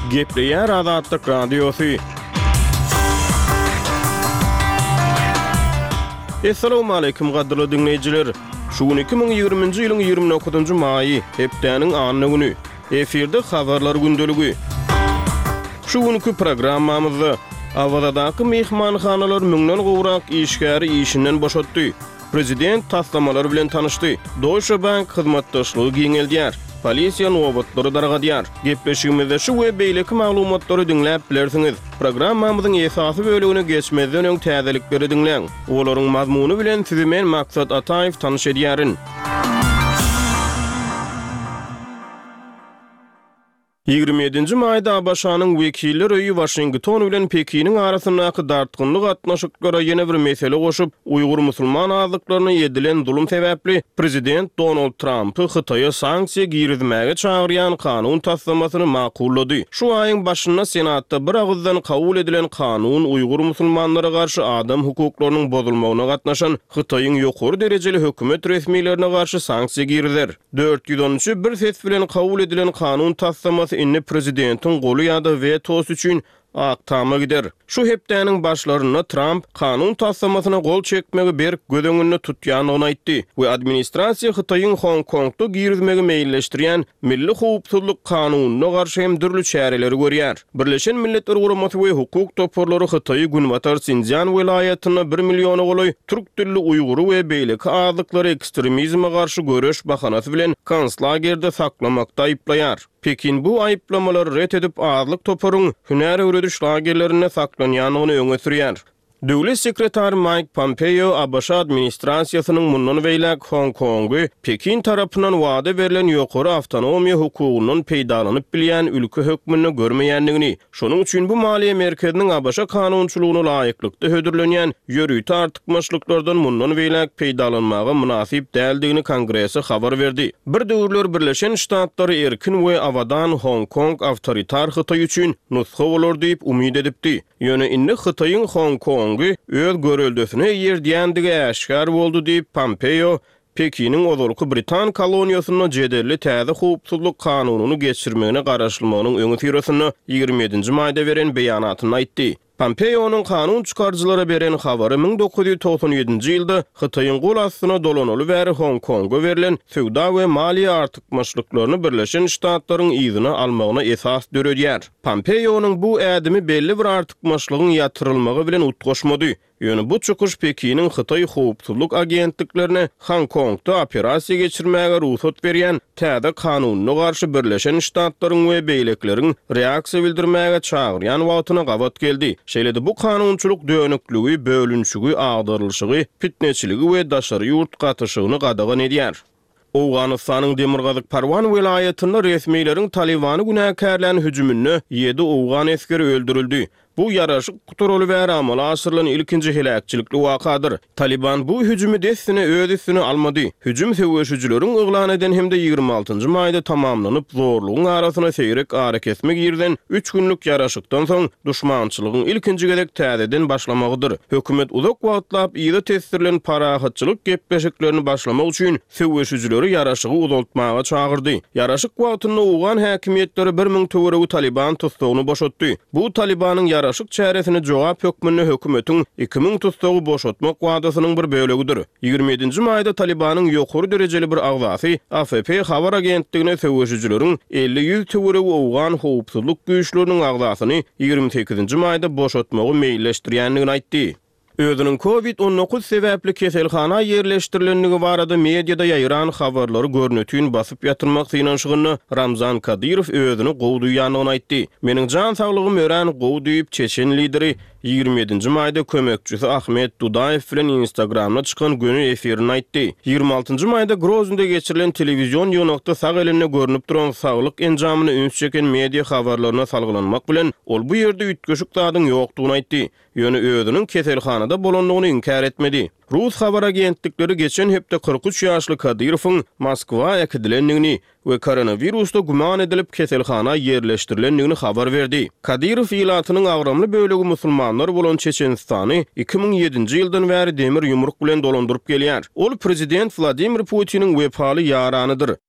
Gepleýär Azatlyk Radiosu. Assalamu alaykum gadyrly dinleýijiler. Şugun 2020-nji ýylyň 29-njy maýy, hepdeniň anyny güni. Eferde habarlar gündeligi. Şugunky programmamyzda Awadaky mehmanhanalar müňden gowrak işgäri işinden boşatdy. Prezident taslamalar bilen tanışdy. Deutsche Bank hyzmatdaşlygy giňeldýär. Polisiýa nowatlary dargadýar. Gepleşigimizde şu we beýleki maglumatlary dinläp bilersiňiz. Programmamyzyň esasy bölügine geçmezden öň täzelikleri dinleň. Olaryň mazmuny bilen sizi men Maksat Ataýew tanyş edýärin. 27-nji maýda Abaşanyň wekiller öýü Washington bilen Pekiniň arasyndaky dartgynlyk atnaşyklara ýene bir mesele goşup, Uýgur musulman azlyklaryna edilen zulum sebäpli Prezident Donald Trumpy Hytaýa sanksiýa girizmäge çagyrýan kanun taslamasyny makullady. Şu aýyň başynda Senatda bir agızdan kabul edilen kanun Uýgur musulmanlara garşy adam hukuklarynyň bozulmagyna gatnaşan Hytaýyň ýokary derejeli hökümet resmiýetlerine garşy sanksiýa girizler. 413 bir ses bilen kabul edilen kanun taslamasy inni prezidentin golu ýa-da vetos üçin aktama gider. Şu hepdeniň başlaryna Trump kanun taslamasyna gol çekmegi berip gödöňünde tutýanyny aýtdy we administrasiýa Hytaýyň Hong Kongda girizmegi meýilleşdirýän milli howpsuzlyk kanunyna garşy hem dürli çäreleri görýär. Birleşen Milletler Guramasy we hukuk toparlary Hytaýy Günbatar Sinjan welaýatyna 1 million goly türk dilli Uýgury we beýleki azlyklary ekstremizme garşy göreş bahanasy bilen konslagerde saklamakda aýplaýar. Pekin bu aýplamalary ret edip azlyk toparyň hünär öwrediş lagerlerine saklanýanyny öňe sürýär. Döwlet sekretary Mike Pompeo Abaşa administrasiýasynyň mundan beýlek Hong Kongu Pekin tarapyndan wada berilen ýokary awtonomiýa hukugynyň peýdalanyp bilýän ülke hökmüni görmeýändigini, şonuň üçin bu maliýe merkeziniň Abaşa kanunçylygyna laýyklykda hödürlenýän ýörüýi tartykmaçlyklardan mundan beýlek peýdalanmagy münasip däldigini Kongresi habar berdi. Bir döwürler Birleşen Ştatlary erkin we awadan Hong Kong awtoritar Hytaý üçin nusxa bolar diýip umyd edipdi. Ýöne inni Hytaýyň Hong Kong öz görüldüsine ýerdiyendigi äşkar boldy diýip Pompeo Pekiniň ozurky Britan koloniýasyna jedelli täze howpsuzlyk kanunyny geçirmegine garaşylmagynyň öňe sürýäsini 27-nji maýda beren beýanatyny aýtdy. Pompeo'nun kanun çıkarcılara beren habary 1997-nji ýylda Hytaýyň gol astyna dolanaly bäri Hong Kong'a verilen söwda we maliýe artykmaçlyklaryny Birleşen Ştatlaryň izyny almagyna esas döredýär. Pompeo'nun bu ädimi belli bir artykmaçlygyň ýatyrylmagy bilen utgaşmady. Ýöne bu çykyş Pekiniň Hytaý howpsuzlyk agentliklerine Hong Kong'da operasiýa geçirmäge ruhsat berýän täze kanunyna garşy Birleşen Ştatlaryň we beýlekleriň reaksiýa bildirmäge çagyrýan wagtyna gabat geldi. Şeýlede bu kanunçylyk döňükligi, bölünçigi, agdyrylşygy, fitneçiligi we daşary ýurt gatyşygyny gadagan edýär. Awganystanyň Demirgazyk Parwan welaýatynda resmiýetlerin Talibany günäkärlän hüjümüne 7 awgan eskeri öldürildi. Bu yaraşyk kuturly bäri amala aşyrylan ilkinji helakçilikli wakadyr. Taliban bu hüjümi dessine öz üstüne almady. Hüjüm söwüşçüleriň oglan eden hemde 26-njy maýda tamamlanyp zorlugyň arasyna seýrek hareketmek ýerden 3 günlük yaraşykdan soň duşmançylygyň ilkinji gedek täzeden başlamagydyr. Hökümet uzak wagtlap ýyda tesirlen parahatçylyk gepleşiklerini başlamak üçin söwüşçüleri yaraşygy uzaltmaga çagyrdy. Yaraşyk wagtynda owgan häkimiýetleri 1000 töweregi Taliban tutsagyny boşatdy. Bu Talibanyň yaraşyk çäresini jogap hökmüne hökümetiň 2000 tutsagy boşatmak wadasynyň bir bölegidir. 27-nji maýda Talibanyň ýokary derejeli bir agzasy AFP habar agentligine söwüşçüleriň 50-100 töweregi owgan howpsuzlyk güýçleriniň agzasyny 28-nji maýda boşatmagy meýilleşdirýändigini aýtdy. Özünün COVID-19 sebäpli keselhana yerleşdirilenligi barada mediada ýaýran habarlary görnetýün basyp ýatyrmak synanşygyny Ramzan Kadyrow özüni gowduýanyny aýtdy. Meniň jan saglygym ören gowduýup Çeçen lideri 27-nji maýda kömekçisi Ahmet Dudayev bilen Instagramda çykan günü efirini aýtdy. 26-njy maýda Groznyda geçirilen telewizion ýonakda sag eline görnüp duran saglyk enjamyny üns çeken media habarlaryna salgylanmak bilen ol bu ýerde ütgeşik zadyň ýokdugyny aýtdy. Ýöne özüniň keselhanada bolandygyny inkar etmedi. Rus habar agentlikleri geçen hepde 43 ýaşly Kadyrowyň Moskwa ekdilenligini we koronavirusda guman edilip keselhana yerleşdirilenligini habar berdi. Kadyrow ýylatynyň agramly bölegi musulmanlar bolan Çeçenistany 2007-nji ýyldan bäri demir ýumruk bilen dolandyryp gelýär. Ol prezident Vladimir Putiniň wepaly ýaranydyr.